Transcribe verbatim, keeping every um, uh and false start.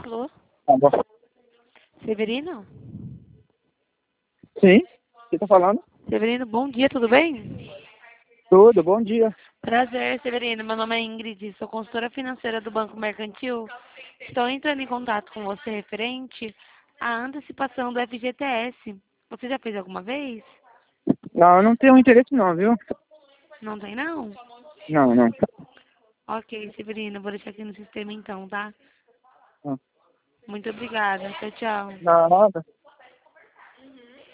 Alô? Tá bom. Severino? Sim, você tá falando? Severino, bom dia, tudo bem? Tudo, bom dia. Prazer, Severino. Meu nome é Ingrid, sou consultora financeira do Banco Mercantil. Estou entrando em contato com você referente à antecipação do F G T S. Você já fez alguma vez? Não, eu não tenho interesse não, viu? Não tem, não? Não, não. Ok, Severino, vou deixar aqui no sistema então, tá? Não, Muito obrigada. Tchau, tchau. nada.